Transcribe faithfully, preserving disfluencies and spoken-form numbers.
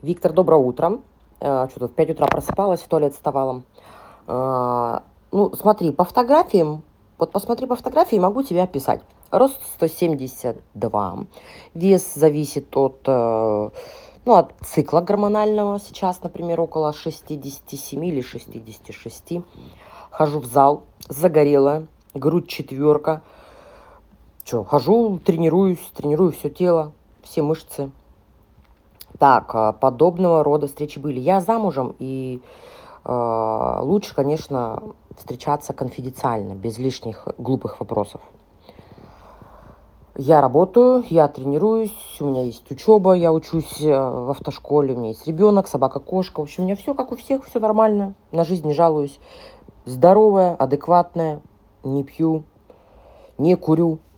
Виктор, доброе утро. Э, Что-то в пять утра просыпалась, в туалет вставала. А, Ну, смотри, по фотографиям, вот посмотри по фотографии, могу тебя описать. Рост сто семьдесят два, вес зависит от, э, ну, от цикла гормонального. Сейчас, например, около шестидесяти семи или шестидесяти шести. Хожу в зал, загорелая, грудь четверка. Че, хожу, тренируюсь, тренирую все тело, все мышцы. Так, а, подобного рода встречи были. Я замужем, и а, лучше, конечно, встречаться конфиденциально, без лишних глупых вопросов. Я работаю, я тренируюсь, у меня есть учеба, я учусь э, в автошколе, у меня есть ребенок, собака, кошка. В общем, у меня все как у всех, все нормально. На жизнь не жалуюсь. Здоровая, адекватная, не пью, не курю.